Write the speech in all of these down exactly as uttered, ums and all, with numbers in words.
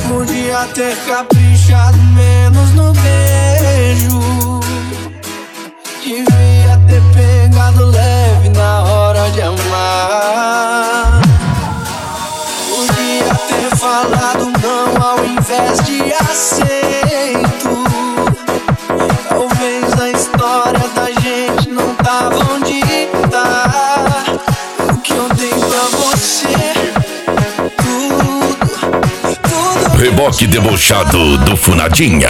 Podia ter caprichado menos no beijo. Devia ter pegado leve na hora de amar. Podia ter falado não ao invés de aceito. Talvez a história da gente não tava onde tá. O que eu dei pra você, tudo, tudo. Reboque debochado do Funadinha.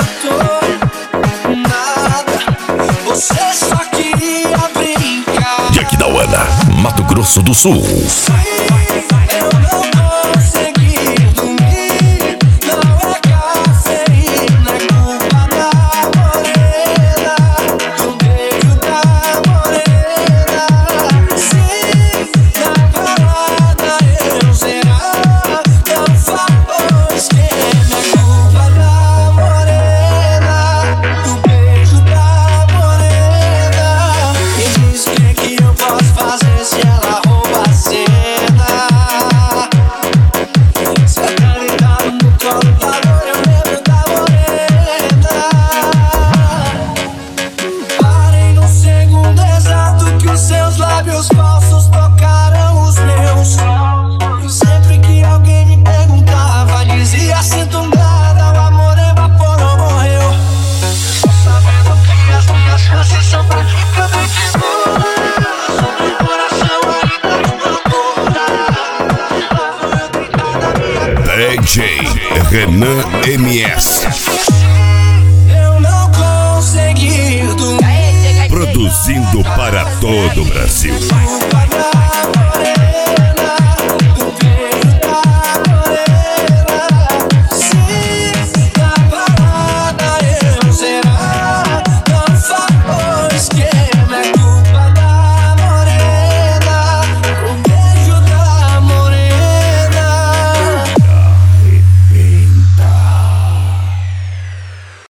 Você só queria brincar. Jack da Uana, Mato Grosso do Sul. Eu não consegui dormir. Não é cafeína, é culpa da morena, do beijo da morena. Sim, na balada eu será tão famoso que é culpa da morena, do beijo da morena. E diz o que que eu posso fazer se ela rouba a cena. Se a caridade no colo parou, eu lembro da morena. Parei no segundo exato que os seus lábios falsos tocaram os meus. E sempre que alguém me perguntava, dizia sinto nada, o amor evaporou, morreu. Tô sabendo que as minhas chances são praticamente nulas. O coração ainda não acorda. D J Renan M S, Eu não consegui dormir. produzindo para todo o Brasil. Culpa da